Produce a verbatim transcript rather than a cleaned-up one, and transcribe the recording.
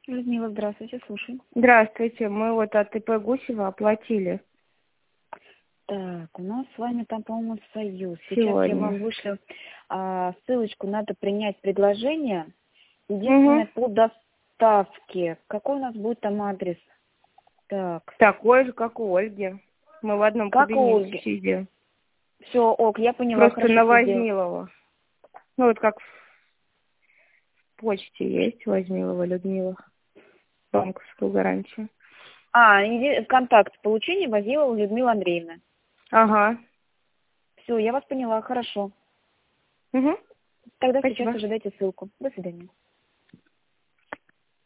Людмила, здравствуйте, слушаю. Здравствуйте, мы вот от ИП Гусева оплатили Так, у нас с вами там, по-моему, союз. Сейчас я сегодня. вам вышлю а, ссылочку, надо принять предложение. Угу. Единственное, по доставке. Какой у нас будет там адрес? Так. Такой же, как у Ольги. Мы в одном Как у кабинете Ольги? сидим. Все, ок, я поняла, Просто хорошо на все сделала. Возмилова. Ну вот как в почте есть Возмилова Людмила. Банковскую гарантию. А, иди- контакт получения Базилова Людмила Андреевна. Ага. Все, я вас поняла, хорошо. Угу. Тогда сейчас Спасибо. ожидайте ссылку. До свидания.